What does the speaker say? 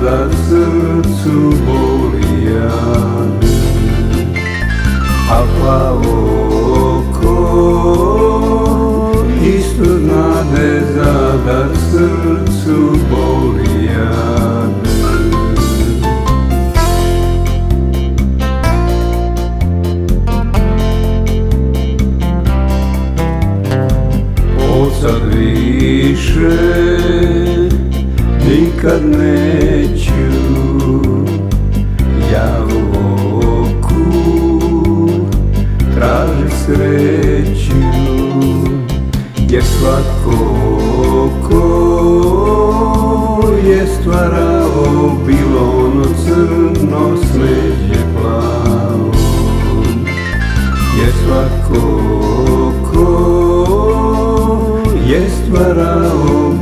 da srcu boli jad. A plavo oko isto znade da srcu boli jad. Sad više nikad neću ja u oku tražit sreću, jer svako ko je stvarao bilo ono crno smeđe plavo, jer svako ko je stvarao